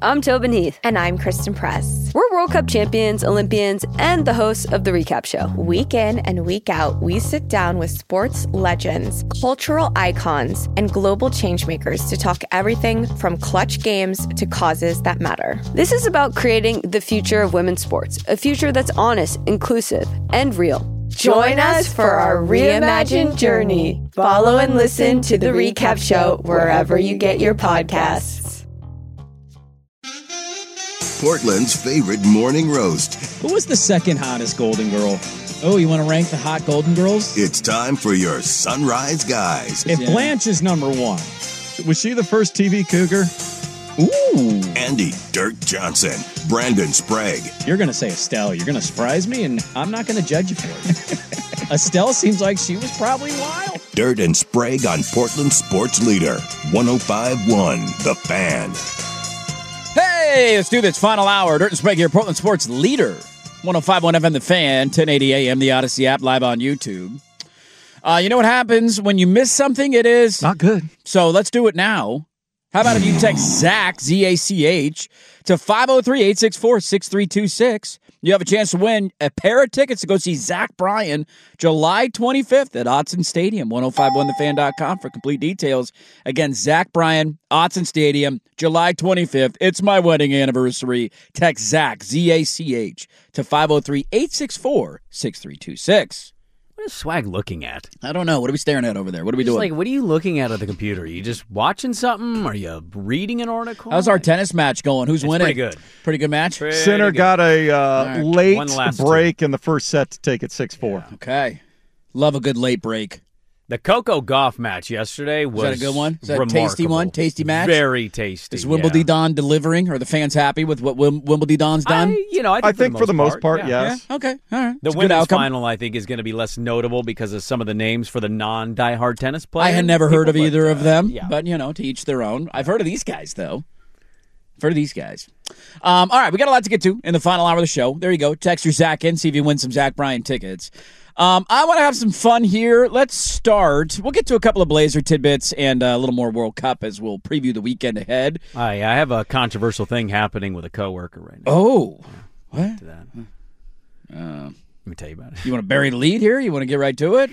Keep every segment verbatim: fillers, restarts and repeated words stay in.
I'm Tobin Heath. And I'm Kristen Press. We're World Cup champions, Olympians, and the hosts of The Recap Show. Week in and week out, we sit down with sports legends, cultural icons, and global changemakers to talk everything from clutch games to causes that matter. This is about creating the future of women's sports, a future that's honest, inclusive, and real. Join us for our reimagined journey. Follow and listen to The Recap Show wherever you get your podcasts. Portland's favorite morning roast. Who was the second hottest Golden Girl? Oh, you want to rank the hot Golden Girls? It's time for your Sunrise Guys. If yeah. Blanche is number one, was she the first T V cougar? Ooh. Andy Dirt Johnson, Brandon Sprague. You're going to say Estelle. You're going to surprise me, and I'm not going to judge you for it. Estelle seems like she was probably wild. Dirt and Sprague on Portland Sports Leader, one oh five point one The Fan. Hey, let's do this. Final hour. Dirt and Sprague here, Portland Sports Leader. one oh five point one F M, The Fan, ten eighty A M, the Odyssey app, live on YouTube. Uh, you know what happens when you miss something? It is... not good. So let's do it now. How about if you text Zach, Z A C H, to five oh three, eight six four, six three two six. You have a chance to win a pair of tickets to go see Zach Bryan July twenty-fifth at Autzen Stadium. ten fifty-one the fan dot com for complete details. Again, Zach Bryan, Autzen Stadium, July twenty-fifth. It's my wedding anniversary. Text Zach, Z A C H, to five oh three, eight six four, six three two six. What is Swag looking at? I don't know. What are we staring at over there? What are we just doing? Like, what are you looking at at the computer? Are you just watching something? Are you reading an article? How's our tennis match going? Who's it's winning? Pretty good. Pretty good match? Pretty Sinner good. got a uh, right. late break two. in the first set to take it six four. Yeah. Okay. Love a good late break. The Coco Gauff match yesterday was, was that a good one? Is that remarkable. a tasty one? Tasty match? Very tasty. Is Wimbledon yeah. delivering? Are the fans happy with what Wim- Wimbledon's done? I, you know, I think, I think for, for the the most part, part yeah. yes. Yeah. Okay. All right. The it's women's final, I think, is going to be less notable because of some of the names for the non-diehard tennis players. I had never People, heard of but, either uh, of them, yeah. but, you know, to each their own. I've heard of these guys, though. I've heard of these guys. Um, all right, we got a lot to get to in the final hour of the show. There you go. Text your Zach in, see if you win some Zach Bryan tickets. Um, I want to have some fun here. Let's start. We'll get to a couple of Blazer tidbits and uh, a little more World Cup as we'll preview the weekend ahead. I, I have a controversial thing happening with a coworker right now. Oh, yeah. what? To that. Uh, Let me tell you about it. You want to bury the lead here? You want to get right to it?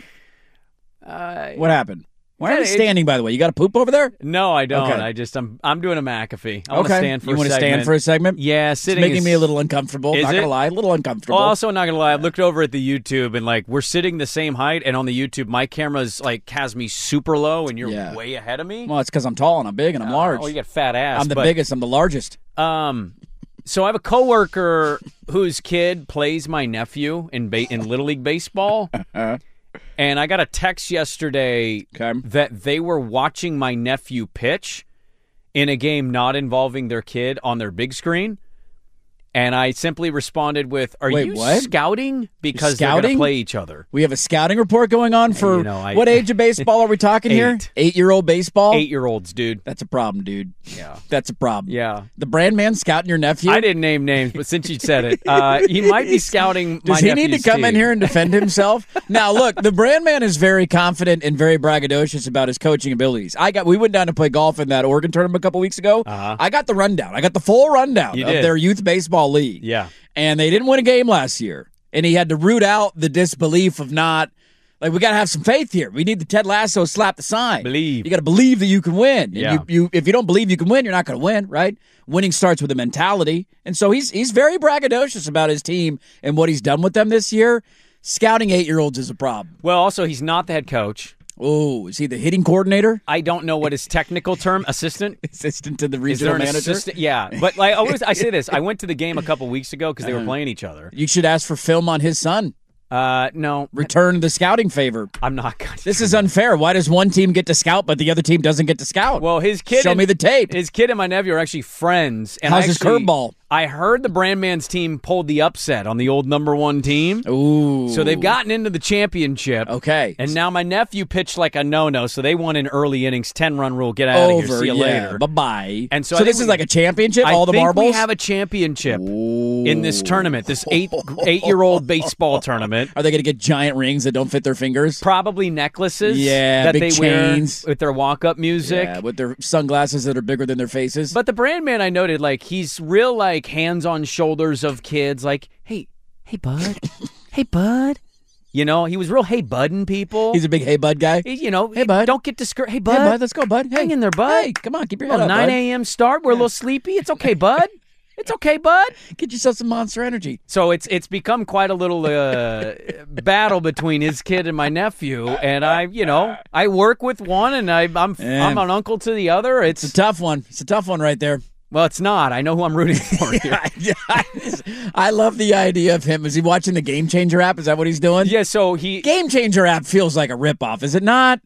Uh, what happened? Why are you it, standing, by the way? You got a poop over there? No, I don't. Okay. I just I'm I'm doing a McAfee. I okay. want to stand for you a want to segment. stand for a segment? Yeah, sitting it's making is, me a little uncomfortable. Is not gonna it? lie, a little uncomfortable. Oh, also not gonna lie, I looked over at the YouTube and like we're sitting the same height, and on the YouTube my camera's like has me super low, and you're yeah. way ahead of me. Well, it's because I'm tall and I'm big and I'm uh, large. Oh, you got fat ass. I'm the but, biggest. I'm the largest. Um, so I have a coworker whose kid plays my nephew in ba- in Little League baseball. And I got a text yesterday okay. that they were watching my nephew pitch in a game not involving their kid on their big screen. And I simply responded with, are Wait, you what? scouting? Because scouting? they're going to play each other. We have a scouting report going on for you know, I, what age of baseball are we talking eight. here? Eight-year-old baseball? Eight-year-olds, dude. That's a problem, dude. Yeah. That's a problem. Yeah. The brand man scouting your nephew? I didn't name names, but since you said it, uh, he might be scouting Does my he need to come team. in here and defend himself? Now, look, the brand man is very confident and very braggadocious about his coaching abilities. I got. We went down to play golf in that Oregon tournament a couple weeks ago. Uh-huh. I got the rundown. I got the full rundown You of did. their youth baseball league. Yeah. And they didn't win a game last year. And he had to root out the disbelief of not, like, we got to have some faith here. We need the Ted Lasso slap the sign. Believe. You got to believe that you can win. And Yeah. you, you, if you don't believe you can win, you're not going to win, right? Winning starts with a mentality. And so he's he's very braggadocious about his team and what he's done with them this year. Scouting eight-year-olds is a problem. Well, also, he's not the head coach. Oh, is he the hitting coordinator? I don't know what his technical term, assistant? Assistant to the Is regional there an manager? assistant? Yeah, but like I always, I say this. I went to the game a couple weeks ago because they were Uh-huh. playing each other. You should ask for film on his son. Uh, no, Return the scouting favor. I'm not going to. This is unfair. Why does one team get to scout, but the other team doesn't get to scout? Well, his kid. Show and, me the tape. His kid and my nephew are actually friends. And How's I his actually, curveball? I heard the Brandman's team pulled the upset on the old number one team. Ooh. So they've gotten into the championship. Okay. And now my nephew pitched like a no-no, so they won in early innings, ten-run rule, get out Over, of here, see you yeah. later. Bye-bye. And so, so I this think is we- like a championship, I all the think marbles? we have a championship in this tournament, this eight, eight-year-old baseball tournament. Are they going to get giant rings that don't fit their fingers? Probably necklaces Yeah, that big they chains. wear with their walk-up music. Yeah, with their sunglasses that are bigger than their faces. But the brand man, I noted, like, he's real, like, hands on shoulders of kids. Like, hey, hey, bud. Hey, bud. You know, he was real hey, budding people. He's a big hey, bud guy. He- you know, Hey, bud. don't get discouraged. Hey, bud. Hey, bud, let's go, bud. Hey, Hang in there, bud. Hey, come on, keep your A head little up, nine bud. a.m. start. We're a little sleepy. It's okay, bud. It's okay, bud. Get yourself some Monster Energy. So it's it's become quite a little uh, battle between his kid and my nephew, and I, you know, I work with one, and I, I'm Yeah. I'm an uncle to the other. It's, It's a tough one. It's a tough one right there. well, it's not. I know who I'm rooting for here. I, I love the idea of him. Is he watching the Game Changer app? Is that what he's doing? Yeah. So he Game Changer app feels like a ripoff, is it not?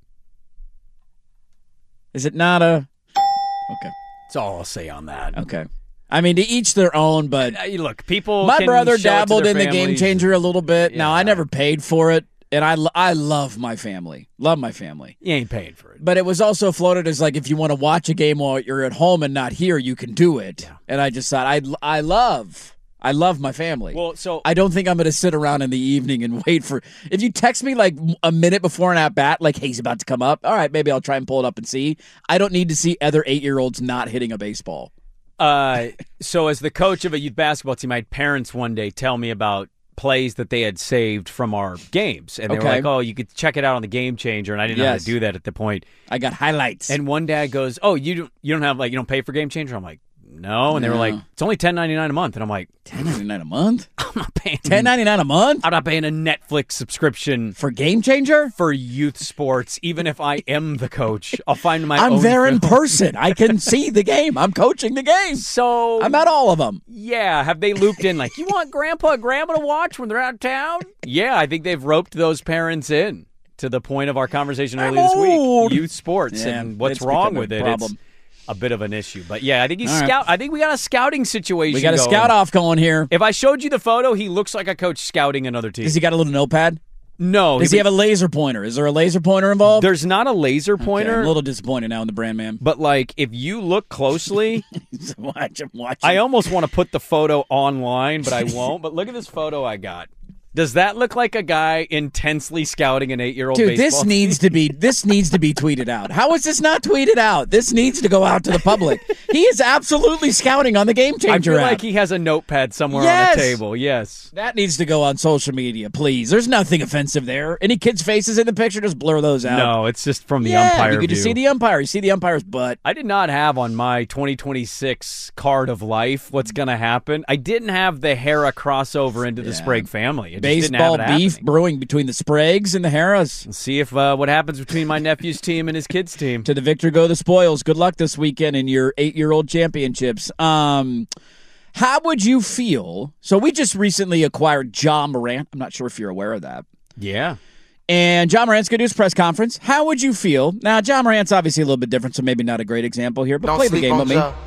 Is it not a? Okay, That's all I'll say on that. okay. I mean, to each their own, but Uh, look, people. my can brother show it to dabbled their in the Game families. Changer a little bit. Now, I Yeah. never paid for it, and I, lo- I love my family. Love my family. You ain't paying for it. But it was also floated as like if you want to watch a game while you're at home and not here, you can do it. And I just thought I I love I love my family. Well, so I don't think I'm going to sit around in the evening and wait for. If you text me like a minute before an at bat, like hey, he's about to come up. All right, maybe I'll try and pull it up and see. I don't need to see other eight year olds not hitting a baseball. Uh, so as the coach of a youth basketball team, I had parents one day tell me about plays that they had saved from our games, and they Okay. were like, "Oh, you could check it out on the Game Changer," and I didn't know how Yes. to do that at the point. I got highlights. And one dad goes, "Oh, you don't, you don't have like you don't pay for Game Changer?" I'm like, "No," and they were No. like, "It's only ten ninety-nine a month," and I'm like, ten ninety-nine a month. "I'm not paying ten ninety-nine a month I'm not paying a Netflix subscription for Game Changer. for youth sports, even if I am the coach. I'll find my I'm own there in film." person. I can see the game. I'm coaching the game. So I'm at all of them. yeah, have they looped in like, you want grandpa and grandma to watch when they're out of town? Yeah, I think they've roped those parents in to the point of our conversation I'm earlier this old. week. Youth sports Yeah, and what's it's wrong become a with it. problem. It's a bit of an issue. But yeah, I think he's All right. scout I think we got a scouting situation. We got a going. scout off going here. If I showed you the photo, he looks like a coach scouting another team. Does he got a little notepad? no, Does he have a laser pointer? Is there a laser pointer involved? there's not a laser Okay, pointer, I'm a little disappointed now in the brand man. but like if you look closely, watch him, watch him. I almost want to put the photo online, but I won't. But look at this photo I got. Does that look like a guy intensely scouting an eight-year-old Dude, baseball this team? needs to be this needs to be tweeted out. How is this not tweeted out? This needs to go out to the public. He is absolutely scouting on the Game I Changer feel app. like he has a notepad somewhere Yes. on the table. Yes. That needs to go on social media, please. There's nothing offensive there. Any kids' faces in the picture, just blur those out. No, it's just from the yeah, umpire you can view. just see the umpire. You see the umpire's butt. I did not have on my twenty twenty-six card of life what's going to happen. I didn't have the Hera crossover into the Yeah. Sprague family. I just Baseball didn't have it beef happening. brewing between the Spragues and the Harras. Let's see if uh, what happens between my nephew's team and his kids' team. To the victor go the spoils. Good luck this weekend in your eight-year-old championships. Um, how would you feel? So we just recently acquired Ja Morant. I'm not sure if you're aware of that. Yeah. And Ja Morant's going to do his press conference. How would you feel? Now, Ja Morant's obviously a little bit different, so maybe not a great example here, but Don't play the sleep game on with me. Ja.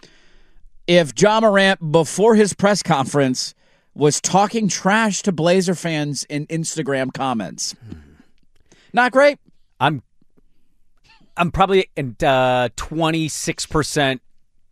If Ja Morant, before his press conference, was talking trash to Blazer fans in Instagram comments. Not great. I'm I'm probably uh, twenty-six percent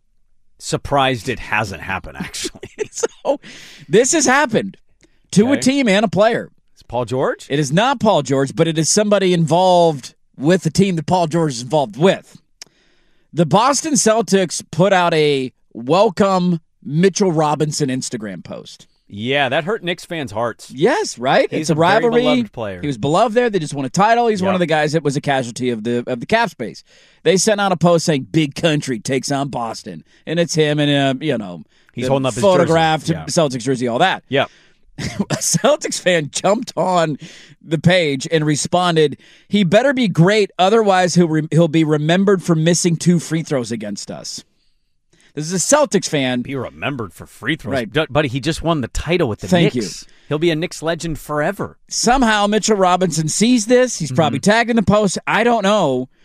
surprised it hasn't happened, actually. So, this has happened to a Okay. team and a player. It's Paul George? It is not Paul George, but it is somebody involved with the team that Paul George is involved with. The Boston Celtics put out a welcome Mitchell Robinson Instagram post. Yeah, that hurt Knicks fans' hearts. Yes, right? He's it's a, a very rivalry. beloved player. He was beloved there. They just won a title. He's one Yep. of the guys that was a casualty of the of the cap space. They sent out a post saying "Big Country takes on Boston," and it's him and uh, you know He's the holding up his photographed jersey. Yeah. Celtics jersey, all that. Yep. A Celtics fan jumped on the page and responded, "He better be great, otherwise he'll re- he'll be remembered for missing two free throws against us." This is a Celtics fan. Be remembered for free throws. Right. D- Buddy, he just won the title with the Thank Knicks. He'll be a Knicks legend forever. Somehow Mitchell Robinson sees this. He's probably Mm-hmm. tagged in the post. I don't know.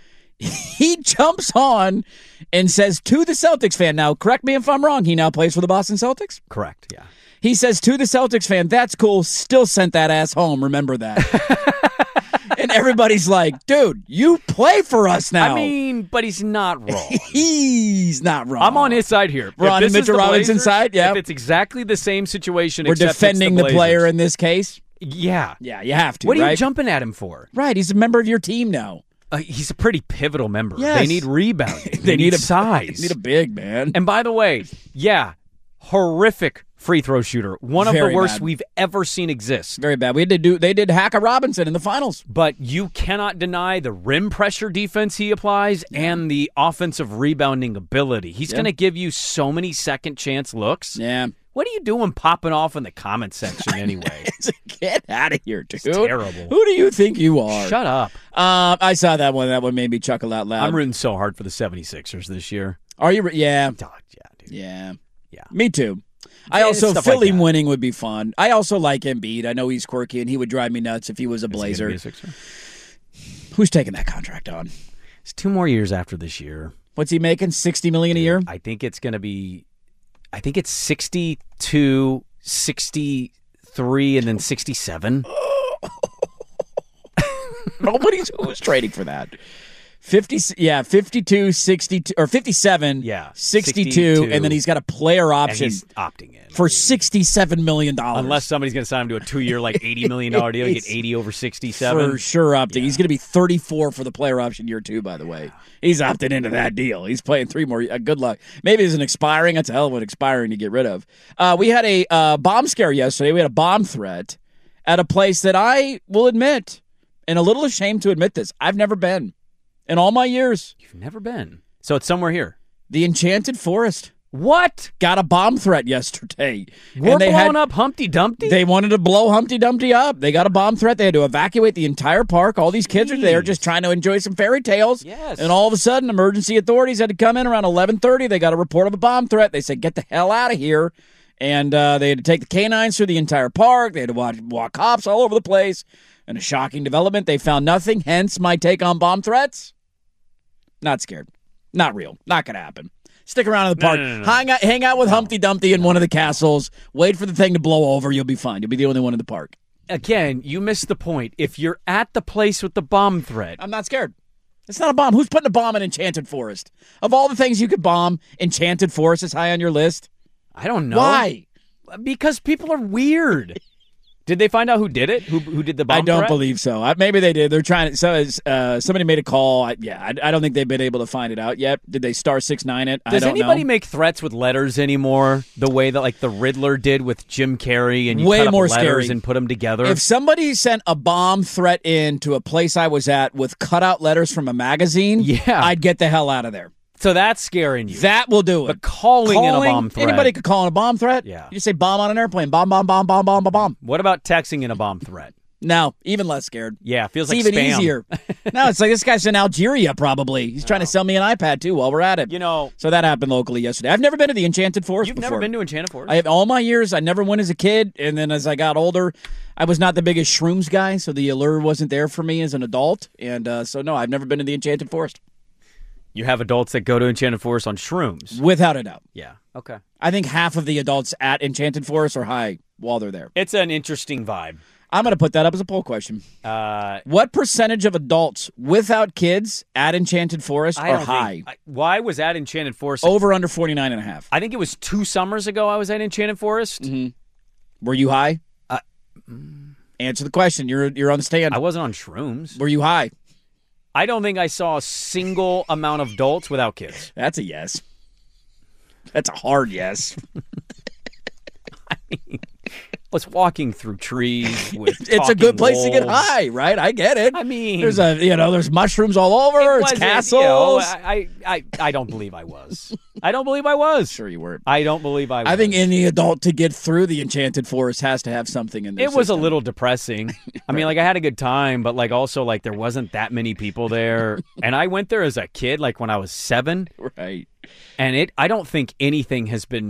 he jumps on and says to the Celtics fan, now correct me if I'm wrong, he now plays for the Boston Celtics? Correct, yeah. He says to the Celtics fan, that's cool, still sent that ass home, remember that. And everybody's like, dude, you play for us now. I mean, but he's not wrong. He's not wrong. I'm on his side here. We're If on this is Mitchell the Robinson's Blazers, side, yeah. If it's exactly the same situation, We're except it's defending the, the player Blazers. in this case. Yeah. Yeah, you have to, What are right? you jumping at him for? Right, he's a member of your team now. Uh, he's a pretty pivotal member. Yes. They need rebounding. They, they, need, need, a size. They need a big man. And by the way, yeah, horrific free throw shooter. One of Very the worst bad. we've ever seen exist. Very bad. We had to do. They did hack a Robinson in the finals. But you cannot deny the rim pressure defense he applies and the offensive rebounding ability. He's Yeah. going to give you so many second chance looks. Yeah. What are you doing popping off in the comment section anyway? Get out of here, dude. It's terrible. Who do you think you are? Shut up. Um, I saw that one. That one made me chuckle out loud. I'm rooting so hard for the seventy-sixers this year. Are you? Re- yeah. Oh, yeah, dude. Yeah. Yeah. Me too. I Yeah, also stuff Philly like that. winning would be fun. I also like Embiid. I know he's quirky and he would drive me nuts if he was a Is he Blazer. gonna be a Sixer? Who's taking that contract on? It's two more years after this year. What's he making? Sixty million a year? I think it's going to be, I think it's sixty-two, sixty-three, and then sixty-seven. Nobody's who's trading for that. fifty, yeah, fifty-two, sixty-two, or fifty-seven, Yeah, sixty-two, sixty-two. and then he's got a player And option he's opting in. for sixty-seven million dollars. Unless somebody's going to sign him to a two-year, like eighty million dollars deal, you get He's- eighty over sixty-seven. For sure opting. Yeah. He's going to be thirty-four for the player option year two, by the way. He's opted into that deal. He's playing three more. Uh, good luck. Maybe it's an expiring. That's a hell of an expiring to get rid of. Uh, we had a uh, bomb scare yesterday. We had a bomb threat at a place that I will admit, and a little ashamed to admit this, I've never been in all my years. You've never been. So it's somewhere here. The Enchanted Forest What? got a bomb threat yesterday. We're and they blowing had, up Humpty Dumpty? They wanted to blow Humpty Dumpty up. They got a bomb threat. They had to evacuate the entire park. All these kids are there Jeez. just trying to enjoy some fairy tales. Yes. And all of a sudden, emergency authorities had to come in around eleven thirty. They got a report of a bomb threat. They said, get the hell out of here. And uh, they had to take the canines through the entire park. They had to watch, walk cops all over the place. And a shocking development, they found nothing. Hence, my take on bomb threats. Not scared. Not real. Not going to happen. Stick around in the No, park. no, no, no. Hang out, hang out with Humpty Dumpty in one of the castles. Wait for the thing to blow over. You'll be fine. You'll be the only one in the park. Again, you missed the point. If you're at the place with the bomb threat, I'm not scared. It's not a bomb. Who's putting a bomb in Enchanted Forest? Of all the things you could bomb, Enchanted Forest is high on your list. I don't know. Why? Because people are weird. Did they find out who did it? Who who did the bomb I don't threat? believe so. I, maybe they did. They're trying to. So, uh, somebody made a call. I, yeah, I, I don't think they've been able to find it out yet. Did they star six nine it? Does I don't anybody know. make threats with letters anymore? The way that like the Riddler did with Jim Carrey, and you Way cut up more letters scary. and put them together. If somebody sent a bomb threat in to a place I was at with cutout letters from a magazine, Yeah. I'd get the hell out of there. so that's scaring you. That will do it. but calling, in a bomb threat. Anybody could call in a bomb threat. Yeah. You just say bomb on an airplane. Bomb, bomb, bomb, bomb, bomb, bomb, bomb. What about texting in a bomb threat? No, even less scared. Yeah, feels It's like even spam. easier. No, it's like this guy's in Algeria probably. He's trying to sell me an iPad too while we're at it. You know, So that happened locally yesterday. I've never been to the Enchanted Forest you've before. never been to Enchanted Forest. I have all my years. I never went as a kid, and then as I got older, I was not the biggest shrooms guy, so the allure wasn't there for me as an adult. And uh, so, no, I've never been to the Enchanted Forest, You have adults that go to Enchanted Forest on shrooms. without a doubt. Yeah. Okay. I think half of the adults at Enchanted Forest are high while they're there. It's an interesting vibe. I'm going to put that up as a poll question. Uh, What percentage of adults without kids at Enchanted Forest I are don't high? think. I, why was at Enchanted Forest? Over under forty-nine and a half. I think it was two summers ago. I was at Enchanted Forest. Were you high? Uh, Answer the question. You're you're on the stand. I wasn't on shrooms. Were you high? I don't think I saw a single amount of adults without kids. That's a yes. That's a hard yes. I was walking through trees with. It's a talking good place to get wolves. high, right? I get it. I mean, there's a you know there's mushrooms all over. It It's wasn't, castles. you know, I, I, I don't believe I was. I don't believe I was. Sure you weren't. I don't believe I was. I think any adult to get through the Enchanted Forest has to have something in there. it was a little depressing. I mean, like I had a good time, but like also like there wasn't that many people there. And I went there as a kid, like when I was seven, right. and it. I don't think anything has been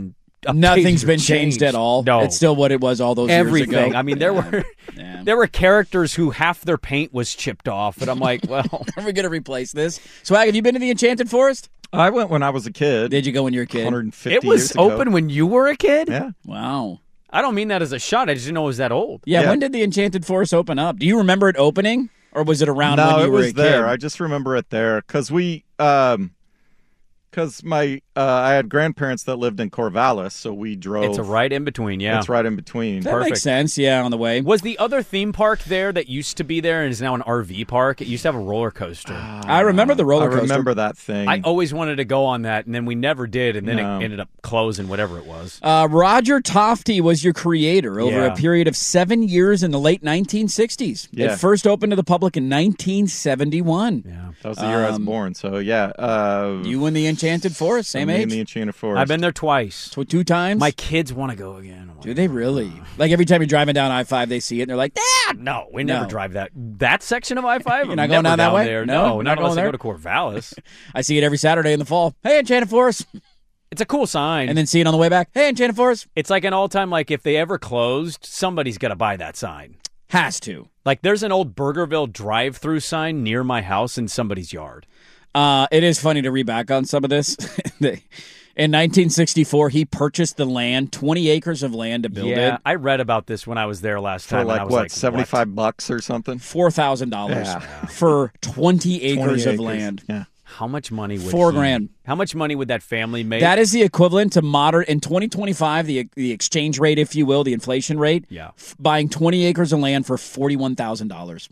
a Nothing's page been changed. changed at all. No, It's still what it was all those everything. years ago. I mean, there were Yeah. there were characters who half their paint was chipped off, and I'm like, well, Are we going to replace this? Swag, have you been to the Enchanted Forest? I went when I was a kid. Did you go when you were a kid? one hundred fifty it was years ago. open when you were a kid. Yeah. Wow. I don't mean that as a shot. I just didn't know it was that old. Yeah, Yeah. when did the Enchanted Forest open up? Do you remember it opening? Or was it around no, when you it were was a kid? there. I just remember it there because we, um, because my, uh, I had grandparents that lived in Corvallis, so we drove. It's a right in between. Yeah, It's right in between. That Perfect. makes sense, yeah, on the way. Was the other theme park there that used to be there and is now an R V park? It used to have a roller coaster. I remember the roller I coaster. remember that thing. I always wanted to go on that, and then we never did, and then No. it ended up closing, whatever it was. Uh, Roger Tofty was your creator over Yeah. a period of seven years in the late nineteen sixties. Yeah. It first opened to the public in nineteen seventy-one. Yeah, that was the year I was Um, born. So yeah, uh, You in the Enchanted Forest, same me age? in the Enchanted Forest. I've been there twice. Tw- two times? My kids want to go again. I'm like, Do they really? Like every time you're driving down I five, they see it and they're like, Dad! No, we never No. drive that that section of I five. You're not going down that way? There. No, No, you're not not unless going I go to Corvallis. I see it every Saturday in the fall. Hey, Enchanted Forest. It's a cool sign. And then see it on the way back. Hey, Enchanted Forest. it's like an all-time, like if they ever closed, somebody's got to buy that sign. Has to. Like there's an old Burgerville drive-through sign near my house in somebody's yard. Uh, it is funny to read back on some of this. In nineteen sixty-four, he purchased the land, twenty acres of land to build yeah, it. I read about this when I was there last for time. and I like was what, like, seventy-five bucks or something. four thousand dollars Yeah. for twenty acres twenty of acres. land. Yeah. How much money would Four he- grand. How much money would that family make? That is the equivalent to modern, in twenty twenty-five, the the exchange rate, if you will, the inflation rate, yeah. f- buying twenty acres of land for forty-one thousand dollars.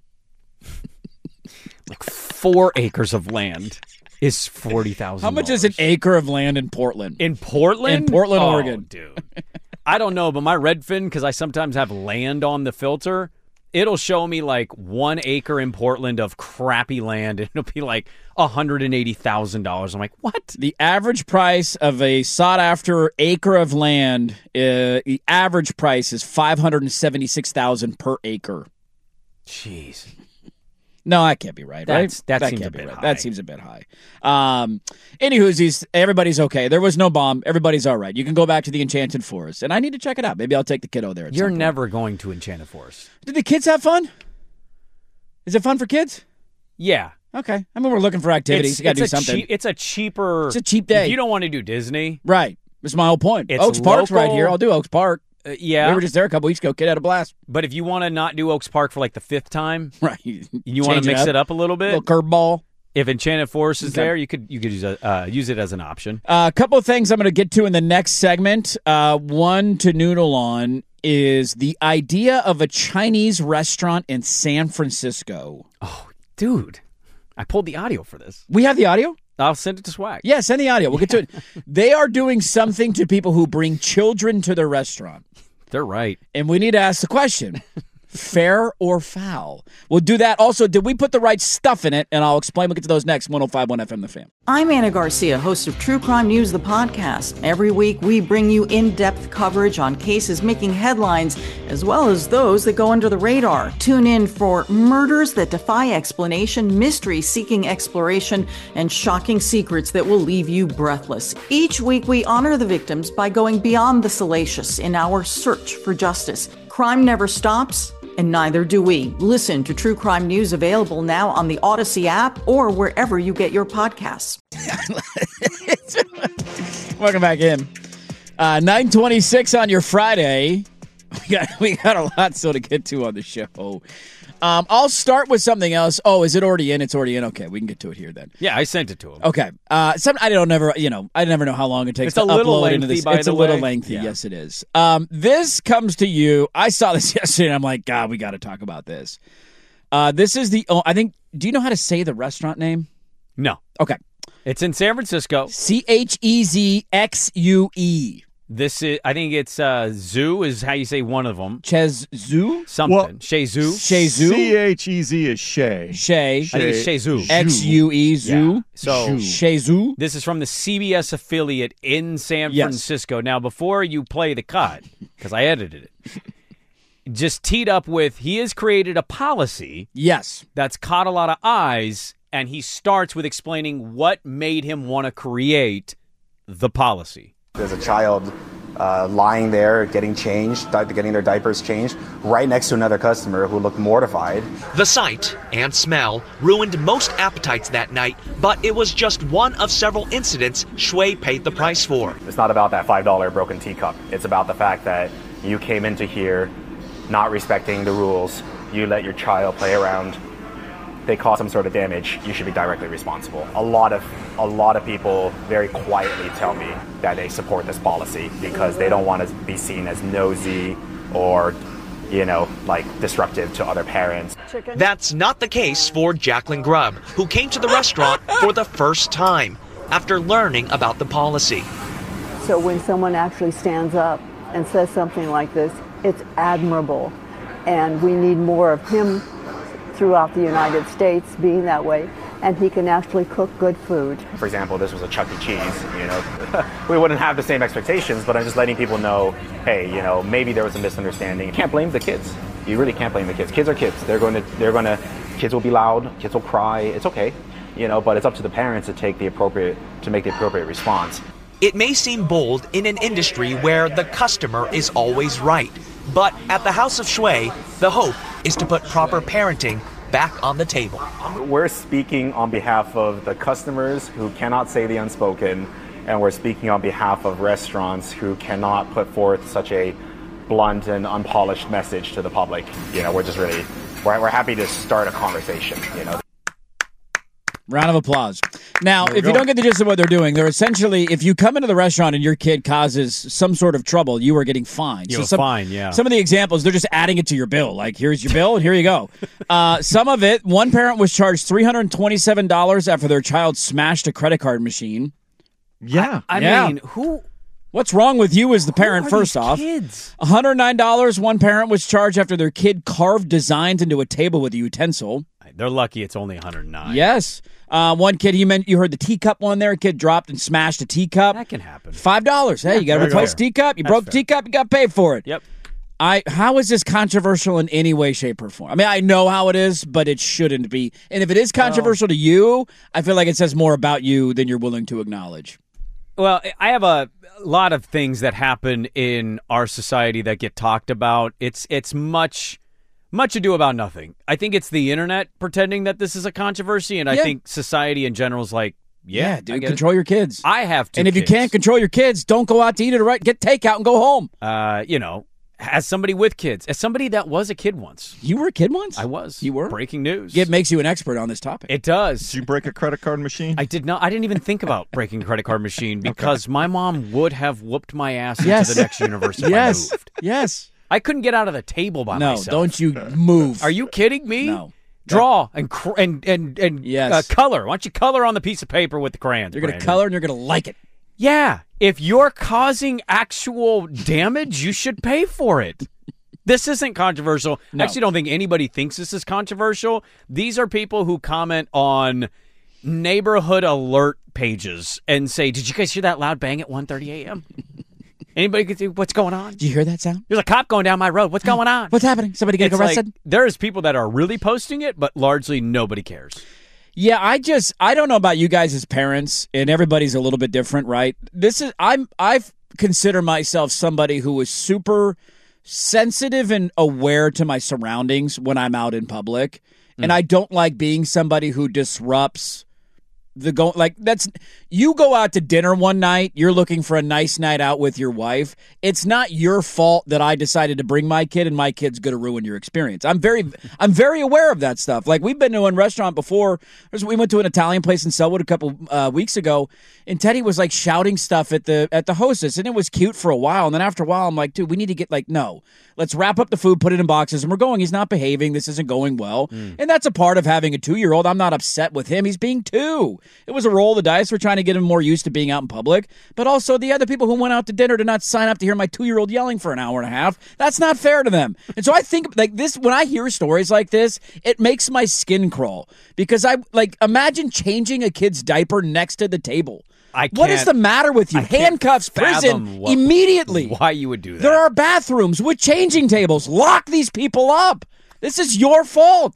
Like four acres of land is forty thousand. How much is an acre of land in Portland? in Portland? In Portland, Oh, Oregon. dude. I don't know, but my Redfin, because I sometimes have land on the filter, it'll show me like one acre in Portland of crappy land, and it'll be like one hundred eighty thousand dollars. I'm like, what? The average price of a sought-after acre of land, uh, the average price is five hundred seventy-six thousand dollars per acre. Jeez. No, that can't be right, That's- right? that seems can't a be bit right. high. That seems a bit high. Um, anywho's, everybody's okay. There was no bomb. Everybody's all right. You can go back to the Enchanted Forest, and I need to check it out. Maybe I'll take the kiddo there. At You're some point. never going to Enchanted Forest. Did the kids have fun? Is it fun for kids? Yeah. Okay. I mean, we're looking for activities. It's, You got to it's do a something. cheap, it's a cheaper. It's a cheap day. If you don't want to do Disney, Right. That's my whole point. It's Oaks Park's right local. here. I'll do Oaks Park. uh, yeah. We were just there a couple weeks ago. Kid had a blast. But if you want to not do Oaks Park for like the fifth time, Right. you want to mix it up a little bit. little curveball. If Enchanted Forest is Okay. there, you could you could use a, uh, use it as an option. A couple of things I'm going to get to in the next segment. Uh, one to noodle on is the idea of a Chinese restaurant in San Francisco. Oh, dude, I pulled the audio for this. We have the audio? I'll send it to Swag. Yeah, send the audio. We'll get to it. They are doing something to people who bring children to their restaurant. They're right. And we need to ask the question, fair or foul? We'll do that. Also, did we put the right stuff in it? And I'll explain. We'll get to those next. one oh five point one F M, The Fan. I'm Anna Garcia, host of True Crime News, the podcast. Every week, we bring you in-depth coverage on cases making headlines, as well as those that go under the radar. Tune in for murders that defy explanation, mysteries seeking exploration, and shocking secrets that will leave you breathless. Each week, we honor the victims by going beyond the salacious in our search for justice. Crime never stops, and neither do we. Listen to True Crime News, available now on the Odyssey app or wherever you get your podcasts. Welcome back in. Uh, nine twenty-six on your Friday. We got we got a lot still to get to on the show. Um, I'll start with something else. Oh, is it already in? It's already in. Okay, we can get to it here then. Yeah, I sent it to him. Okay. Uh, some I don't never you know I never know how long it takes It's to a little upload into lengthy, this. by it's the a little way. lengthy. Yeah. Yes, it is. Um, this comes to you. I saw this yesterday, and I'm like, God, we got to talk about this. Uh, this is the. Oh, I think. Do you know how to say the restaurant name? No, Okay. it's in San Francisco. C H E Z X U E. This is, I think it's uh, Zoo is how you say one of them. Ches Zhu? Something. Well, Shea Zoo. Shea Zhu? C H E Z is Shay. Shay. I think it's Shea Zoo. X U E Zoo. Yeah. So Shea Zhu. this is from the C B S affiliate in San Yes. Francisco. Now, before you play the cut, because I edited it, just teed up with he has created a policy Yes. that's caught a lot of eyes, and he starts with explaining what made him want to create the policy. As a child, uh, lying there, getting changed, di- getting their diapers changed, right next to another customer who looked mortified. The sight and smell ruined most appetites that night, but it was just one of several incidents Shui paid the price for. It's not about that five dollar broken teacup. It's about the fact that you came into here not respecting the rules. You let your child play around. They cause some sort of damage, you should be directly responsible. A lot of a lot of people very quietly tell me that they support this policy because they don't want to be seen as nosy or, you know, like disruptive to other parents. That's not the case for Jacqueline Grubb, who came to the restaurant for the first time after learning about the policy. So when someone actually stands up and says something like this, it's admirable. And we need more of him throughout the United States being that way, and he can actually cook good food. For example, this was a Chuck E. Cheese, you know. We wouldn't have the same expectations, but I'm just letting people know, hey, you know, maybe there was a misunderstanding. You can't blame the kids. You really can't blame the kids. Kids are kids. They're going to, they're going to, kids will be loud, kids will cry. It's okay, you know, but it's up to the parents to take the appropriate, to make the appropriate response. It may seem bold in an industry where the customer is always right, but at the House of Shui, the hope is to put proper parenting back on the table. We're speaking on behalf of the customers who cannot say the unspoken, and we're speaking on behalf of restaurants who cannot put forth such a blunt and unpolished message to the public. You know, we're just really, we're, we're happy to start a conversation, you know. Round of applause. Now, if go. you don't get the gist of what they're doing, they're essentially, if you come into the restaurant and your kid causes some sort of trouble, you are getting fined. You're some, fine, yeah. Some of the examples, they're just adding it to your bill. Like, here's your bill, and here you go. Uh, some of it, one parent was charged three hundred twenty-seven dollars after their child smashed a credit card machine. Yeah. I Yeah. mean, who... What's wrong with you as the parent, are first these off? kids? one hundred nine dollars, one parent was charged after their kid carved designs into a table with a utensil. They're lucky it's only one hundred nine. Yes. Uh, one kid, you meant you heard the teacup one there. A kid dropped and smashed a teacup. That can happen. Five dollars. Hey, you got to there you replace go. the teacup. You That's broke the fair. teacup. You got paid for it. Yep. I. How is this controversial in any way, shape, or form? I mean, I know how it is, but it shouldn't be. And if it is controversial to you, I feel like it says more about you than you're willing to acknowledge. Well, I have a lot of things that happen in our society that get talked about. It's it's much much ado about nothing. I think it's the internet pretending that this is a controversy, and I Yeah. think society in general is like, yeah, I dude, get control it. your kids. I have to. And if you can't control your kids, don't go out to eat at a right. Get takeout and go home. uh, you know, as somebody with kids, as somebody that was a kid once, You were a kid once? I was. You were? Breaking news. It makes you an expert on this topic. It does. Did you break a credit card machine? I did not. I didn't even think about breaking a credit card machine because my mom would have whooped my ass Yes. into the next universe if yes. I moved. Yes. I couldn't get out of the table by No, myself. don't you move. Are you kidding me? No. Draw and cr- and and and Yes. uh, color. Why don't you color on the piece of paper with the crayons? You're going to Brandon? color and you're going to like it. Yeah. If you're causing actual damage, you should pay for it. This isn't controversial. No. I actually don't think anybody thinks this is controversial. These are people who comment on neighborhood alert pages and say, "Did you guys hear that loud bang at one thirty a.m.?" Anybody can see what's going on? Did you hear that sound? There's a cop going down my road. What's going on? What's happening? Somebody getting It's like, arrested? there's people that are really posting it, but largely nobody cares. Yeah, I just I don't know about you guys as parents, and everybody's a little bit different, right? This is I'm I've consider myself somebody who is super sensitive and aware to my surroundings when I'm out in public, mm. and I don't like being somebody who disrupts the go like that's you go out to dinner one night, you're looking for a nice night out with your wife. It's not your fault that I decided to bring my kid and my kid's going to ruin your experience. I'm very I'm very aware of that stuff. Like we've been to a restaurant before. We went to an Italian place in Selwood a couple uh, weeks ago, and Teddy was like shouting stuff at the at the hostess, and it was cute for a while. And then after a while, I'm like, dude, we need to get like no. Let's wrap up the food, put it in boxes, and we're going. He's not behaving. This isn't going well. Mm. And that's a part of having a two-year-old. I'm not upset with him. He's being two. It was a roll of the dice. We're trying to get him more used to being out in public. But also the other people who went out to dinner did not sign up to hear my two-year-old yelling for an hour and a half. That's not fair to them. And so I think like this, when I hear stories like this, it makes my skin crawl. Because I like imagine changing a kid's diaper next to the table. I What is the matter with you? I can't Handcuffs, prison, fathom what- immediately. Why you would do that? There are bathrooms with changing tables. Lock these people up. This is your fault.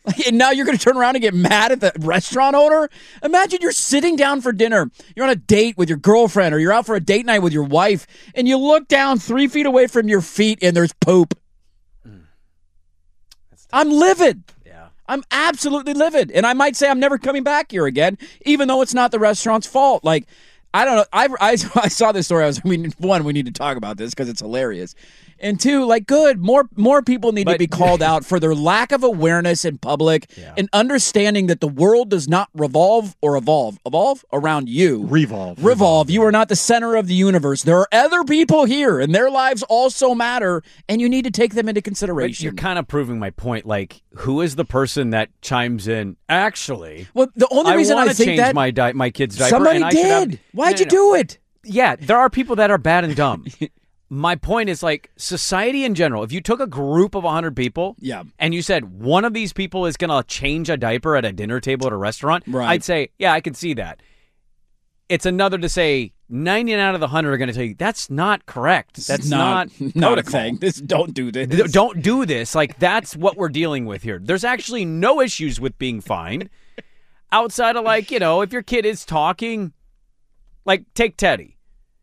And now you're going to turn around and get mad at the restaurant owner? Imagine you're sitting down for dinner. You're on a date with your girlfriend or you're out for a date night with your wife, and you look down three feet away from your feet and there's poop. Mm. I'm livid. Yeah. I'm absolutely livid. And I might say I'm never coming back here again, even though it's not the restaurant's fault. Like, I don't know. I, I, I saw this story. I was, I mean, one, we need to talk about this because it's hilarious. And two, like, good, more more people need but, to be called out for their lack of awareness in public yeah. and understanding that the world does not revolve or evolve. Evolve around you. Revolve. Revolve. Revolve. You are not the center of the universe. There are other people here, and their lives also matter, and you need to take them into consideration. But you're kind of proving my point. Like, who is the person that chimes in, actually, well, the only reason I, I think change that my, di- my kid's diaper. Somebody and I did. Should have, Why'd no, you no, do it? Yeah, there are people that are bad and dumb. My point is, like, society in general, if you took a group of one hundred people yeah. and you said one of these people is going to change a diaper at a dinner table at a restaurant, right. I'd say, yeah, I can see that. It's another to say ninety-nine out of the one hundred are going to tell you, that's not correct. That's not not, not a thing. This, don't do this. Don't do this. Like, that's what we're dealing with here. There's actually no issues with being fined outside of, like, you know, if your kid is talking, like, take Teddy.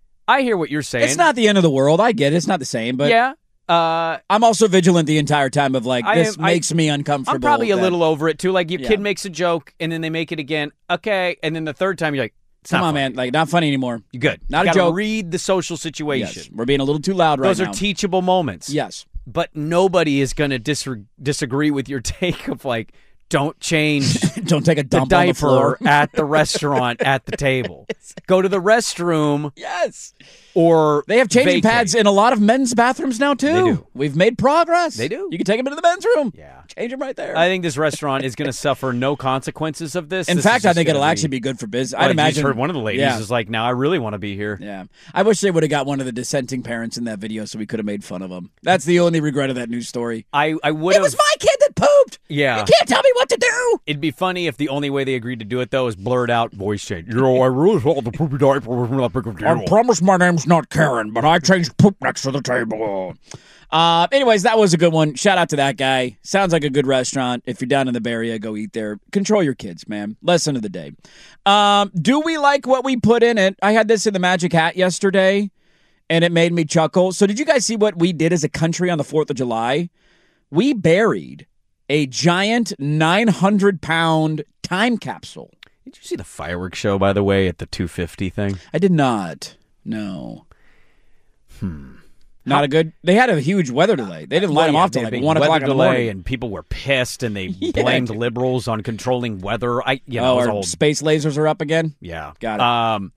I hear what you're saying. It's not the end of the world. I get it. It's not the same, but yeah. Uh, I'm also vigilant the entire time of like, this am, makes I, me uncomfortable. I'm probably a that, little over it too. Like your yeah. kid makes a joke and then they make it again. Okay. And then the third time you're like, it's come not on, funny. man. Like, not funny anymore. You're good. Not you a joke. Read the social situation. Yes. We're being a little too loud right Those now. Those are teachable moments. Yes. But nobody is going to dis- disagree with your take of like, don't change don't take a dump the diaper on the floor. at the restaurant at the table. Go to the restroom. Yes. Or they have changing vacate. pads in a lot of men's bathrooms now too. They do. We've made progress. They do. You can take them into the men's room. Yeah. Change them right there. I think this restaurant is going to suffer no consequences of this. In this fact, I think it'll be, actually be good for business. Well, I'd imagine. Heard one of the ladies yeah. is like, now I really want to be here. Yeah. I wish they would have got one of the dissenting parents in that video so we could have made fun of them. That's the only regret of that news story. I, I would It was my kid that pooped. Yeah. You can't tell me what to do. It'd be funny if the only way they agreed to do it, though, is blurred out voice change. You know, I really thought the poopy diaper was not big of a deal. I promise my name's not Karen, but I changed poop next to the table. Uh, anyways, that was a good one. Shout out to that guy. Sounds like a good restaurant. If you're down in the Bay Area, go eat there. Control your kids, man. Lesson of the day. Um, do we like what we put in it? I had this in the Magic Hat yesterday, and it made me chuckle. So did you guys see what we did as a country on the fourth of July? We buried a giant nine hundred pound time capsule. Did you see the fireworks show, by the way, at the two fifty thing? I did not. No. Hmm. Not How, a good. They had a huge weather delay. They didn't light them yeah, off till like one o'clock in the delay, morning. And people were pissed, and they yeah. blamed liberals on controlling weather. I, you know, oh, it was our old. space lasers are up again. Yeah, got it. Um,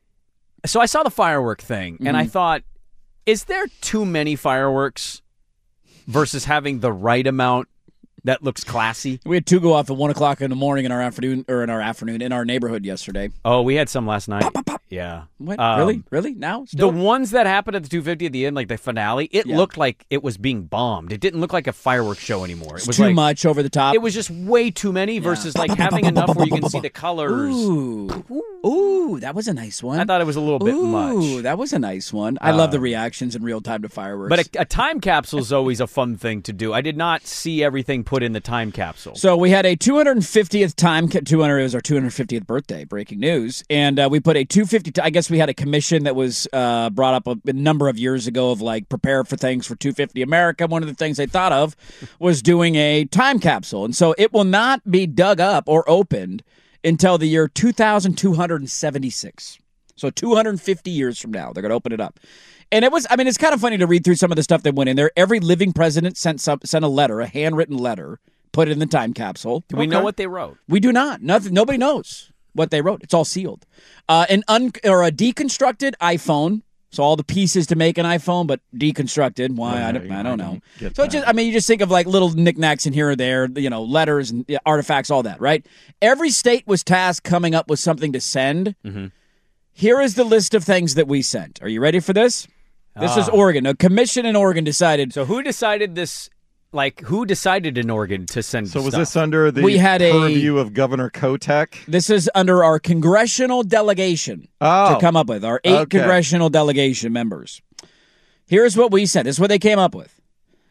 so I saw the firework thing, mm-hmm. and I thought, is there too many fireworks versus having the right amount that looks classy? We had two go off at one o'clock in the morning in our afternoon, or in our afternoon in our neighborhood yesterday. Oh, we had some last night. Pop, pop, pop. Yeah. What? Um, really? Really? Now? Still? The ones that happened at the two fifty at the end, like the finale, it yeah. looked like it was being bombed. It didn't look like a fireworks show anymore. It was too like, much over the top. It was just way too many versus yeah. like having enough where you can see the colors. Ooh. Ooh, that was a nice one. I thought it was a little bit Ooh, much. Ooh, that was a nice one. I uh, love the reactions in real time to fireworks. But a, a time capsule is always a fun thing to do. I did not see everything put in the time capsule. So we had a two hundred fiftieth time, two hundred, it was our two hundred fiftieth birthday, breaking news. And uh, we put a two hundred fifty, I guess we had a commission that was uh, brought up a, a number of years ago of like prepare for things for two fifty America. One of the things they thought of was doing a time capsule. And so it will not be dug up or opened until the year two thousand two hundred seventy-six. So two hundred fifty years from now, they're going to open it up. And it was, I mean, it's kind of funny to read through some of the stuff that went in there. Every living president sent some, sent a letter, a handwritten letter, put it in the time capsule. Do we okay. know what they wrote? We do not. Nothing. Nobody knows what they wrote. It's all sealed. Uh, an un or a deconstructed iPhone. So all the pieces to make an iPhone, but deconstructed. Why? Yeah, I don't, I don't know. So it just, I mean, you just think of like little knickknacks in here or there, you know, letters and artifacts, all that, right? Every state was tasked coming up with something to send. Mm-hmm. Here is the list of things that we sent. Are you ready for this? This ah. is Oregon. A commission in Oregon decided. So who decided this? Like, who decided in Oregon to send So was stuff? this under the we had purview a, of Governor Kotek? This is under our congressional delegation oh, to come up with, our eight okay. congressional delegation members. Here's what we said. This is what they came up with.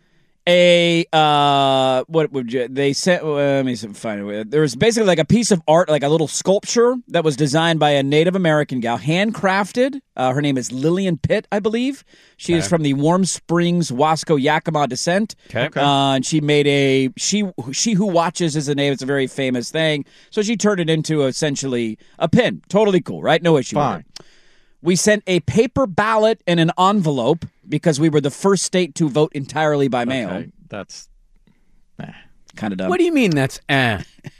a uh, what would you, they sent? Uh, let me find it. There was basically like a piece of art, like a little sculpture that was designed by a Native American gal, handcrafted. Uh, her name is Lillian Pitt, I believe. She Okay. is from the Warm Springs Wasco Yakima descent. Okay. Uh, and she made a she she who watches is a name. It's a very famous thing. So she turned it into essentially a pin. Totally cool, right? No issue. Fine. With it. We sent a paper ballot in an envelope because we were the first state to vote entirely by mail. Okay, that's kind of dumb. What do you mean that's eh?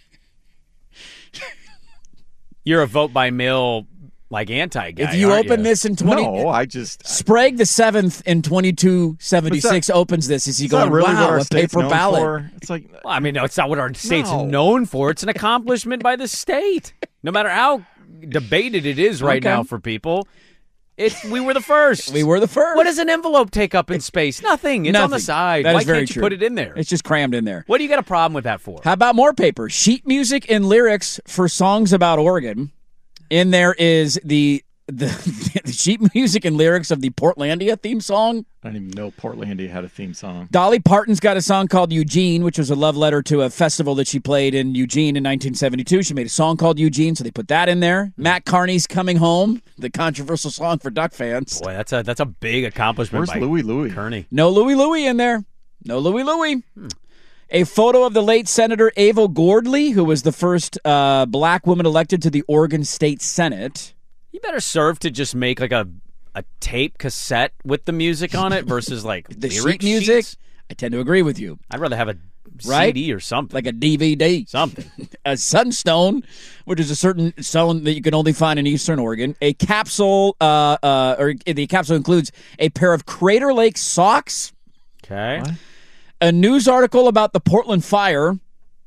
You're a vote by mail like anti guy. If you aren't open you? this in twenty, no. I just Sprague the seventh in twenty-two seventy-six opens this. Is he is that going? really what Wow, our a state's paper known ballot. for? It's like Well, I mean, no, it's not what our state's No. known for. It's an accomplishment by the state. No matter how debated it is right Okay. now for people, it's we were the first. We were the first. What does an envelope take up in space? Nothing. It's on the Nothing. side. That Why is very can't you true. put it in there? It's just crammed in there. What do you got a problem with that for? How about more paper? Sheet music and lyrics for songs about Oregon. In there is the the, the sheet music and lyrics of the Portlandia theme song. I didn't even know Portlandia had a theme song. Dolly Parton's got a song called Eugene, which was a love letter to a festival that she played in Eugene in nineteen seventy-two. She made a song called Eugene, so they put that in there. Matt Carney's Coming Home, the controversial song for Duck fans. Boy, that's a that's a big accomplishment. Where's by Louie Louie? Kearney? No Louie Louie in there. No Louie Louie. A photo of the late Senator Ava Gordley, who was the first uh, black woman elected to the Oregon State Senate. You better serve to just make like a a tape cassette with the music on it versus like The lyric sheet music, sheets. I tend to agree with you. I'd rather have a Right? C D or something. Like a D V D. Something. A sunstone, which is a certain stone that you can only find in Eastern Oregon. A capsule, uh, uh, or the capsule includes a pair of Crater Lake socks. Okay. A news article about the Portland fire.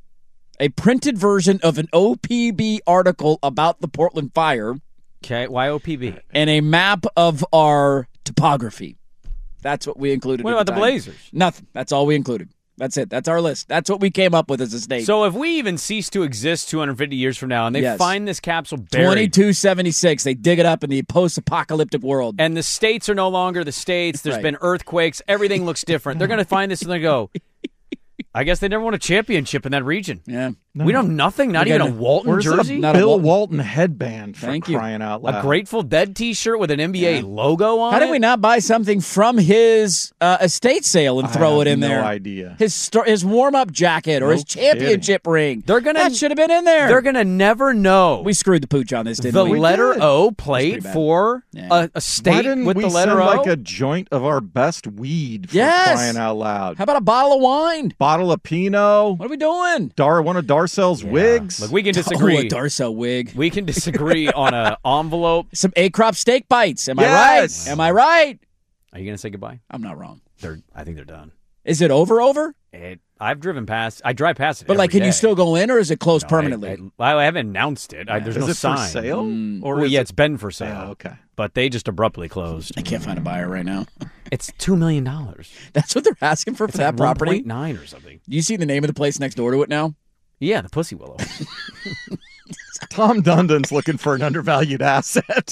A printed version of an O P B article about the Portland fire. Okay. Why O P B? And a map of our topography. That's what we included. What at about the time. Blazers? Nothing. That's all we included. That's it. That's our list. That's what we came up with as a state. So if we even cease to exist two hundred fifty years from now and they Yes. find this capsule buried, twenty-two seventy-six, they dig it up in the post-apocalyptic world. and the states are no longer the states, there's Right. been earthquakes, everything looks different. They're going to find this and they go, I guess they never won a championship in that region. Yeah. We don't have nothing, not We even got a no- Walton Where's jersey, a Not a Bill Walton. Walton headband for Thank you. crying out loud? a Grateful Dead T-shirt with an N B A logo on How it. did we not buy something from his uh, estate sale and I throw have it in no there? idea. His sto- his warm-up jacket or No his championship ring. They're gonna- that should have been in there. They're going to never know. we screwed the pooch on this, didn't the we? letter did. O pretty plate bad. for Yeah. a, a Why state didn't with we the letter send O. like a joint of our best weed for Yes. crying out loud? How about a bottle of wine? Bottle of Pinot. What are we doing? Dar, one of Darcell's wigs. Look, we can Oh, disagree. a Darso wig. We can disagree on a envelope. Some A-crop steak bites. Am Yes. I right? Am I right? Are you going to say goodbye? I'm not wrong. They're. I think they're done. Is it over, over? It, I've driven past. I drive past it. But, like, every can you day. still go in, or is it closed No, permanently? I, I, I haven't announced it. I, there's is no it sign. for sale? Mm. Or Well, is yeah, it- it's been for sale. Oh, okay. But they just abruptly closed. I can't find a buyer right now. It's two million dollars. That's what they're asking for for It's that like property. nine or something. Do you see the name of the place next door to it now? Yeah, the Pussy Willow. Tom Dundon's looking for an undervalued asset.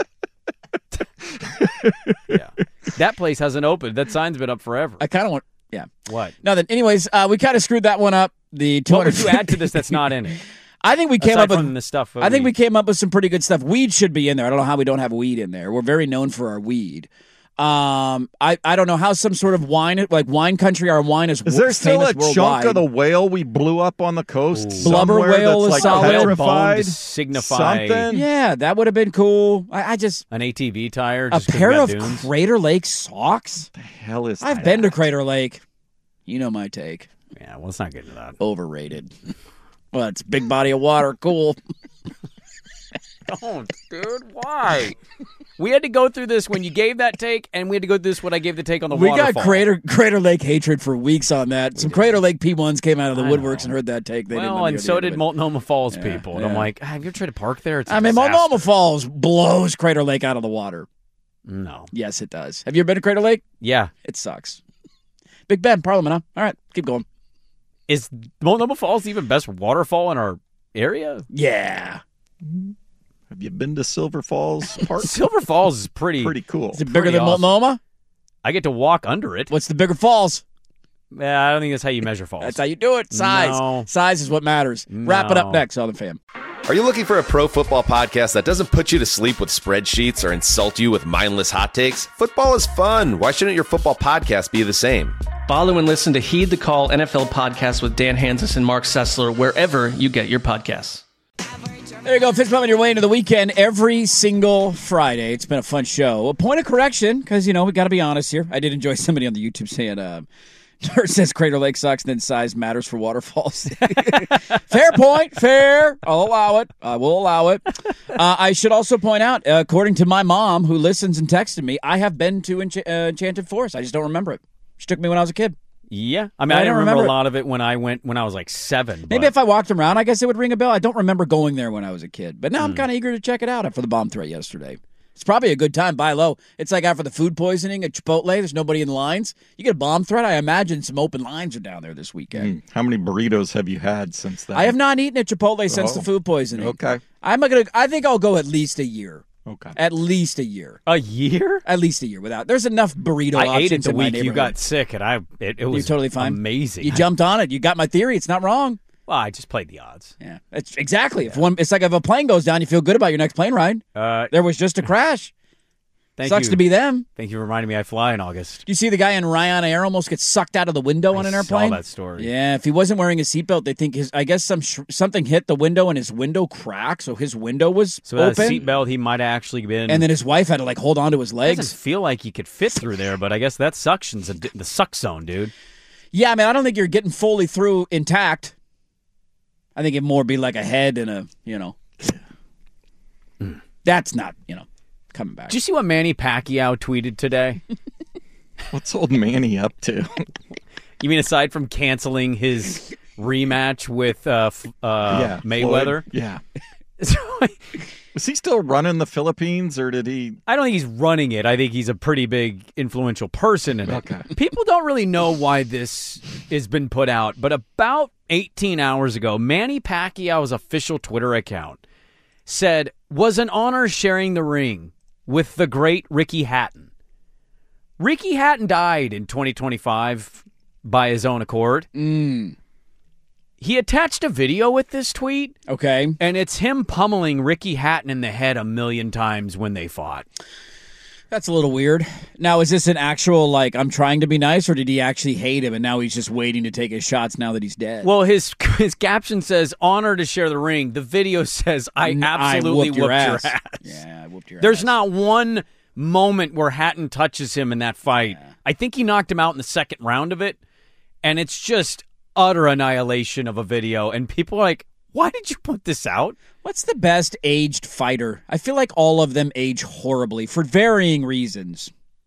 Yeah, that place hasn't opened. That sign's been up forever. I kind of want. Yeah. What? Nothing. Anyways, uh, we kind of screwed that one up. The two What hundred. would you add to this that's not in it? I think we came Aside up with from the stuff. I think we came up with some pretty good stuff. Weed should be in there. I don't know how we don't have weed in there. We're very known for our weed. Um, I, I don't know how some sort of wine, like wine country, our wine is. Is there still famous a worldwide. chunk of the whale we blew up on the coast? Ooh. Blubber somewhere whale that's is like solid. Whale bone to petrified? signify Something? Yeah, that would have been cool. I, I just an A T V tire. a Just 'cause we pair got of dunes. Crater Lake socks. The hell is I've that? been to Crater Lake. You know my take. Yeah, well, let's not get into that. Overrated. Well, it's a big body of water. Cool. Don't, dude. Why? We had to go through this when you gave that take, and we had to go through this when I gave the take on the We waterfall. got Crater Crater Lake hatred for weeks on that. Some Crater Lake P ones came out of the I woodworks know. and heard that take. They didn't Well, know and the so idea did of it. Multnomah Falls Yeah, people. And I'm yeah. like, ah, have you ever tried to park there? It's a I mean, disaster. Multnomah Falls blows Crater Lake out of the water. No. Yes, it does. Have you ever been to Crater Lake? Yeah. It sucks. Big Ben, Parliament, huh? All right, keep going. Is Multnomah Falls the even best waterfall in our area? Yeah. Have you been to Silver Falls Park? Silver Falls is pretty Pretty cool. Is it bigger Pretty than awesome. Multnomah? I get to walk under it. What's the bigger falls? Yeah, I don't think that's how you measure falls. That's how you do it. Size. No. Size is what matters. Wrap it up No. next, Southern Fam. Are you looking for a pro football podcast that doesn't put you to sleep with spreadsheets or insult you with mindless hot takes? Football is fun. Why shouldn't your football podcast be the same? Follow and listen to Heed the Call N F L podcast with Dan Hansis and Mark Sessler wherever you get your podcasts. There you go. Fist bump on your way into the weekend every single Friday. It's been a fun show. A point of correction, because, you know, we got to be honest here. I did enjoy somebody on the YouTube saying, uh, Nerd says Crater Lake sucks, then size matters for waterfalls. Fair point. Fair. I'll allow it. I will allow it. Uh, I should also point out, uh, according to my mom, who listens and texted me, I have been to Ench- uh, Enchanted Forest. I just don't remember it. She took me when I was a kid. Yeah. I mean, I I, didn't don't remember, remember a lot of it when I went when I was like seven. Maybe but- if I walked around, I guess it would ring a bell. I don't remember going there when I was a kid. But now Hmm. I'm kind of eager to check it out after the bomb threat yesterday. It's probably a good time. Buy low. It's like after the food poisoning at Chipotle. There's nobody in lines. You get a bomb threat. I imagine some open lines are down there this weekend. Mm. How many burritos have you had since then? I have not eaten at Chipotle since Oh. the food poisoning. Okay. I'm gonna. I think I'll go at least a year. Okay. At least a year. A year? At least a year without. There's enough burrito I options ate it the in my week you neighborhood. got sick, and I it, it was You're totally fine. amazing. You jumped on it. You got my theory. It's not wrong. Well, I just played the odds. Yeah, it's exactly. If one, it's like if a plane goes down, you feel good about your next plane ride. Uh, There was just a crash. Thank Sucks you. to be them. Thank you for reminding me I fly in August. Do you see the guy in Ryanair almost get sucked out of the window on I an saw airplane? that story. Yeah, if he wasn't wearing a seatbelt, they think his. I guess some sh- something hit the window and his window cracked, so his window was So without a open. seatbelt, he might have actually been. And then his wife had to like hold on to his it legs. doesn't feel like he could fit through there, but I guess that suction's a, the suck zone, dude. Yeah, I mean, I don't think you're getting fully through intact. I think it'd more be like a head and a, you know. That's not, you know, coming back. Did you see what Manny Pacquiao tweeted today? What's old Manny up to? You mean aside from canceling his rematch with uh, f- uh, yeah, Mayweather? Floyd. Yeah. Was he still running the Philippines, or did he? I don't think he's running it. I think he's a pretty big, influential person in it. Okay. People don't really know why this has been put out, but about eighteen hours ago, Manny Pacquiao's official Twitter account said, "Was an honor sharing the ring with the great Ricky Hatton." Ricky Hatton died in twenty twenty-five by his own accord. Mm. He attached a video with this tweet. Okay. And it's him pummeling Ricky Hatton in the head a million times when they fought. That's a little weird. Now, is this an actual, like, I'm trying to be nice, or did he actually hate him and now he's just waiting to take his shots now that he's dead? Well, his his caption says, "Honor to share the ring." The video says, "I absolutely I whooped your whooped your ass." ass. Yeah, I whooped your There's ass. not one moment where Hatton touches him in that fight. Yeah. I think he knocked him out in the second round of it, and it's just utter annihilation of a video. And people are like, why did you put this out? What's the best aged fighter? I feel like all of them age horribly for varying reasons.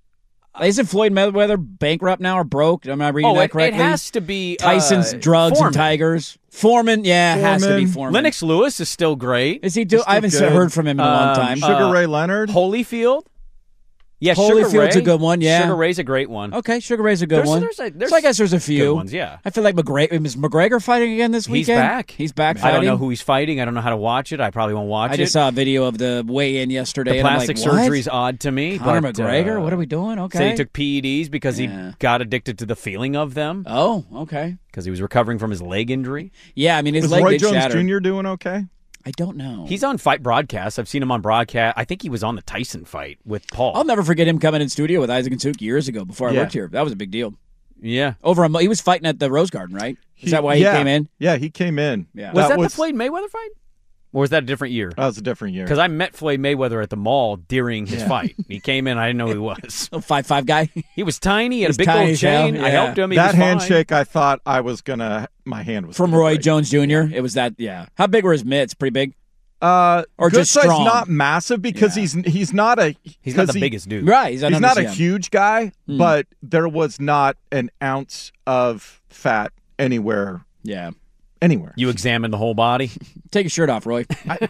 Isn't Floyd Mayweather bankrupt now or broke? Am I reading Oh, that it, it correctly? has to be uh, Tyson's drugs Foreman. and tigers. Foreman, yeah, it has to be Foreman. Foreman. Lennox Lewis is still great. Is he do? I haven't good. heard from him in a long Um, time. Sugar Uh, Ray Leonard? Holyfield? Yeah, Holyfield's Sugar Ray. a good one, yeah. Sugar Ray's a great one. Okay, Sugar Ray's a good There's- one. there's a- there's so I guess there's a few good ones, yeah. I feel like McGregor is McGregor fighting again this He's weekend. back. He's back. I Fighting. don't know who he's fighting. I don't know how to watch it. I probably won't watch I it. just saw a video of the weigh-in yesterday. the and I'm plastic like, what? surgery's odd to me. Conor but, McGregor. uh, What are we doing? Okay. Said he took P E Ds because Yeah. he got addicted to the feeling of them. Oh, okay. Because he was recovering from his leg injury. Yeah, I mean his Was leg Roy did Jones shatter. Junior doing okay? I don't know. He's on fight broadcasts. I've seen him on broadcast. I think he was on the Tyson fight with Paul. I'll never forget him coming in studio with Isaac and Suk years ago before I Yeah. worked here. That was a big deal. yeah. Over a mo- he was fighting at the Rose Garden, right? Is that why he yeah. came in? Yeah, he came in. Yeah. Was that, was, the Floyd Mayweather fight? Or was that a different year? That was a different year. Because I met Floyd Mayweather at the mall during his Yeah. fight. He came in. I didn't know who he was. Oh, five five guy. He was tiny. He had He's a big tiny old as hell, chain. I yeah. helped him. He that was fine. handshake, I thought I was gonna. My hand was From gonna Roy break. Jones Junior It was that, yeah. How big were his mitts? Pretty big? Uh, Or good just size, strong? not massive because Yeah. he's he's not a He's not the he- biggest dude. Right. He's, I He's not a understand. huge guy, Hmm. but there was not an ounce of fat anywhere. Yeah. Anywhere. You examined the whole body. Take your shirt off, Roy.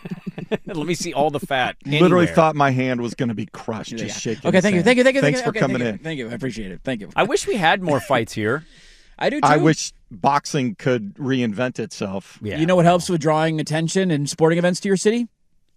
Let me see all the fat. Literally anywhere. thought my hand was going to be crushed, just Yeah. shaking. Okay, his thank you, hand. thank you, thank you. Thanks thank you. for Okay, coming thank in. You. Thank you. I appreciate it. Thank you. I wish we had more fights here. I do too. I wish boxing could reinvent itself. Yeah. You know what helps with drawing attention and sporting events to your city?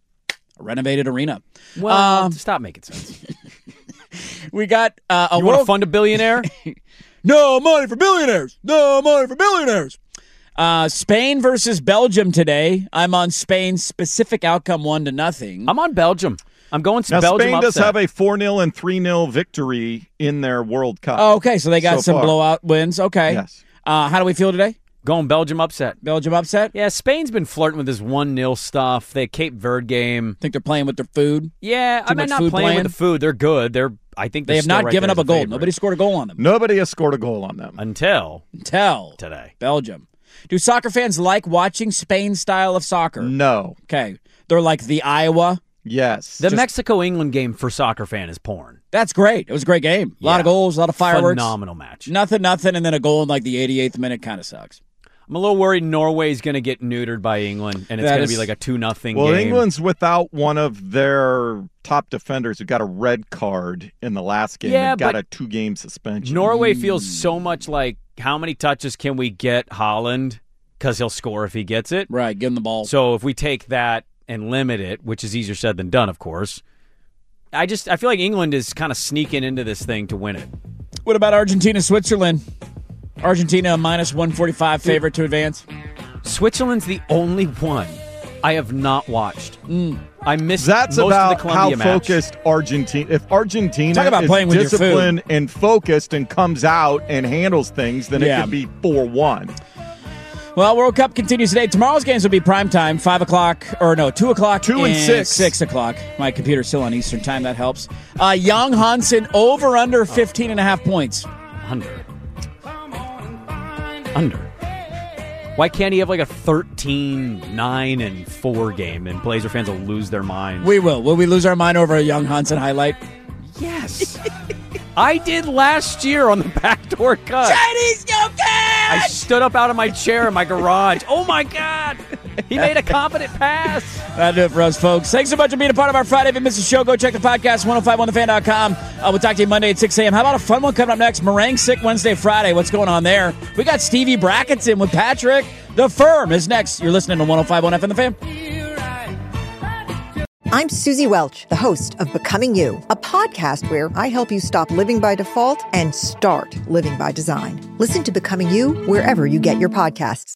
A renovated arena. Well, Um, stop making sense. We got uh, a You want to world. fund a billionaire? No money for billionaires. No money for billionaires. Uh, Spain versus Belgium today. I'm on Spain's specific outcome one to nothing. I'm on Belgium. I'm going to now, Belgium. Spain does upset. have a four nil and three nil victory in their World Cup. Oh, okay, so they got so some far. blowout wins. Okay. Yes. Uh, how do we feel today? Going Belgium upset. Belgium upset? Yeah, Spain's been flirting with this one nil stuff. The Cape Verde game. Think they're playing with their food? Yeah, Too I mean, much not food playing playing? with the food. They're good. They're. I think They have still not right given there up a as goal. favorite. Nobody scored a goal on them. Nobody has scored a goal on them. Until. Until. Today. Belgium. Do soccer fans like watching Spain's style of soccer? No. Okay. They're like the Iowa. Yes. The Just- Mexico-England game for soccer fan is porn. That's great. It was a great game. A lot Yeah. of goals, a lot of fireworks. Phenomenal match. Nothing, nothing, and then a goal in like the eighty-eighth minute kind of sucks. I'm a little worried Norway's going to get neutered by England, and it's That going is- to be like a two nothing Well, game. England's without one of their top defenders who got a red card in the last game Yeah, and got but a two-game suspension. Norway feels so much like, how many touches can we get Haaland? Because he'll score if he gets it. Right, give him the ball. So if we take that and limit it, which is easier said than done, of course, I just I feel like England is kind of sneaking into this thing to win it. What about Argentina, Switzerland? Argentina, a minus one forty-five favorite to advance. Switzerland's the only one I have not watched. Mm. I missed That's most about of the Colombia how match. focused Argentina. If Argentina Talk about is playing with your food. disciplined and focused and comes out and handles things, then Yeah. it could be four one. Well, World Cup continues today. Tomorrow's games will be prime time, five o'clock, or no, two o'clock, Two and six. six o'clock. My computer's still on Eastern time. That helps. Uh, Young Hansen over under fifteen and a half points. Under. Under. Why can't he have like a thirteen nine and four game and Blazer fans will lose their minds? We will. Will we lose our mind over a Young Hansen highlight? Yes. I did last year on the backdoor cut. Chinese Young I stood up out of my chair in my garage. Oh, my God. He made a confident pass. That'll do it for us, folks. Thanks so much for being a part of our Friday. If you missed the show, go check the podcast, ten fifty-one the fan dot com. Uh, we'll talk to you Monday at six a.m. How about a fun one coming up next? Meringue Sick Wednesday, Friday. What's going on there? We got Stevie Brackets in with Patrick. The Firm is next. You're listening to ten fifty-one F M The Fan. I'm Susie Welch, the host of Becoming You, a podcast where I help you stop living by default and start living by design. Listen to Becoming You wherever you get your podcasts.